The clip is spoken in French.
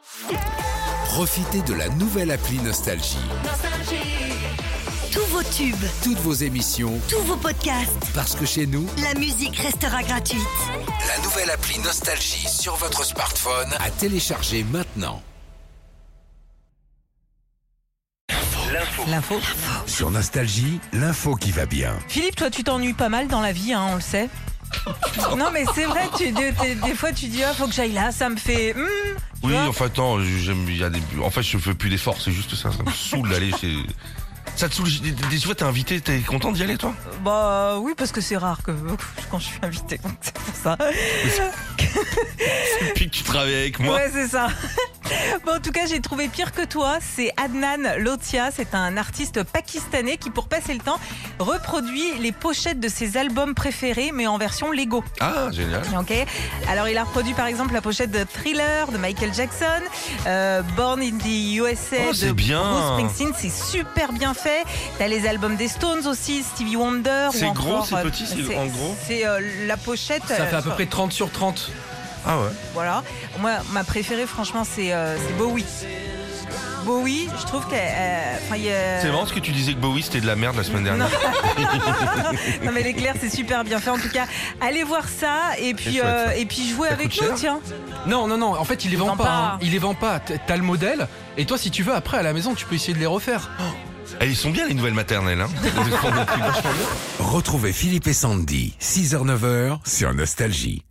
Profitez de la nouvelle appli Nostalgie. Tous vos tubes, Toutes vos émissions, tous vos podcasts, parce que chez nous, la musique restera gratuite. la nouvelle appli Nostalgie sur votre smartphone à télécharger maintenant. L'info. Sur Nostalgie, l'info qui va bien. Philippe, toi, tu t'ennuies pas mal dans la vie, hein, on le sait. Non, mais c'est vrai, des fois, tu dis, faut que j'aille là, ça me fait... Oui, vois enfin, attends, je fais plus d'efforts, c'est juste ça me saoule d'aller chez... Ça te saoule, des fois t'es invité, t'es content d'y aller, toi? Bah oui, parce que c'est rare que quand je suis invitée, donc c'est pour ça. Depuis que tu travailles avec moi. Ouais, c'est ça. Bon, en tout cas, j'ai trouvé pire que toi. C'est Adnan Lotia. C'est un artiste pakistanais qui, pour passer le temps, reproduit les pochettes de ses albums préférés, mais en version Lego. Ah, génial. Ok. Alors, il a reproduit par exemple la pochette de Thriller de Michael Jackson, Born in the USA Oh, de c'est bien. Bruce Springsteen. C'est super bien fait. T'as les albums des Stones aussi, Stevie Wonder. C'est ou gros, encore, c'est petit, c'est en gros. C'est la pochette. Ça fait à peu près 30 sur 30. Ah ouais. Voilà. Moi, ma préférée, franchement, c'est Bowie. Bowie, je trouve que... C'est marrant parce que tu disais que Bowie c'était de la merde la semaine dernière. Non mais l'éclair c'est super bien fait en tout cas. Allez voir ça et puis jouer avec coûte nous, cher tiens. Non, en fait, il les vend pas. Hein. Il les vend pas. T'as le modèle. Et toi, si tu veux, après, à la maison, tu peux essayer de les refaire. Eh, ils sont bien les nouvelles maternelles, hein. Retrouvez Philippe et Sandy, 6h-9h sur Nostalgie.